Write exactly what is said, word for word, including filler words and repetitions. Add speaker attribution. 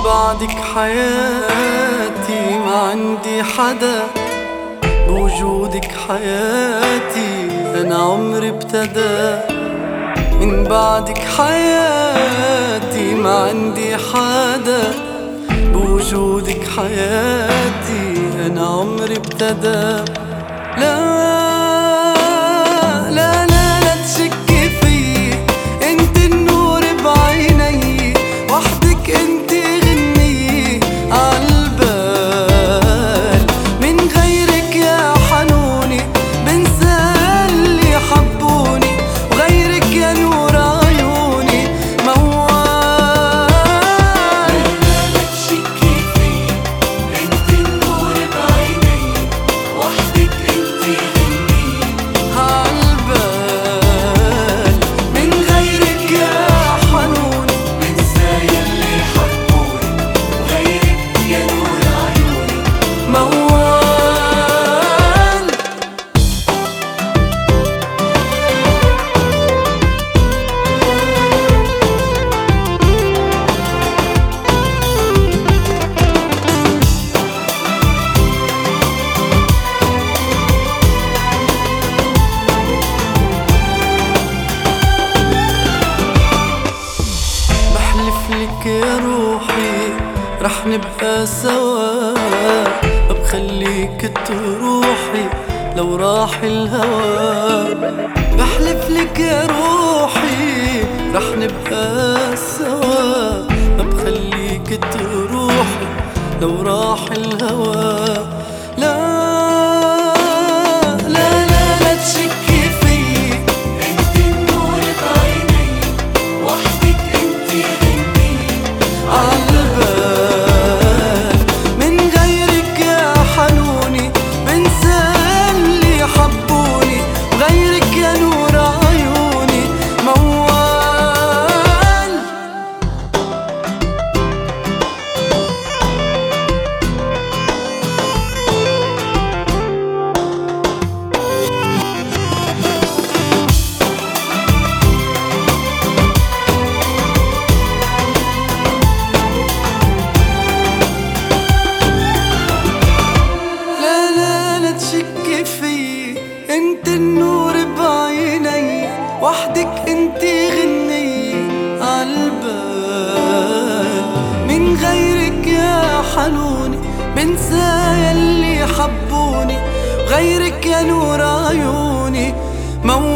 Speaker 1: بعدك حياتي ما عندي حدا، بوجودك حياتي أنا عمري ابتدى. من بعدك حياتي ما عندي حدا، بوجودك حياتي أنا عمري ابتدى. لا لا لا لا تشكي فيي، انت النور بعيني، وحدك انت غنية عالبال. من غيرك يا حنوني بنسى اللي حبوني، وغيرك يا نور عيوني موال.
Speaker 2: لا لا تشكي فيي، انت النور بعيني، وحدك انت غنية
Speaker 1: عالبال. من غيرك يا حنوني
Speaker 2: بنسى يلي حبوني، وغيرك يا نور عيوني
Speaker 1: موال. بحلفلك يا روحي رح نبقى سوا، ما بخليك تروحي لو راح الهوى. بحلفلك يا روحي رح نبقى سوا، ما بخليك تروحي لو راح الهوى. لا لا لا لا تشكي فيي،
Speaker 2: انت النور بعيني، وحدك انت غنية
Speaker 1: عالبال. من غيرك يا حنوني بنسى اللي حبوني، وغيرك يا نور عيوني موال. لا لا لا تشكي فيي، انت النور بعيني، وحدك انت غنية عالبال. من غيرك يا حنوني بنسى يلي حبوني، وغيرك يا نور عيوني موال.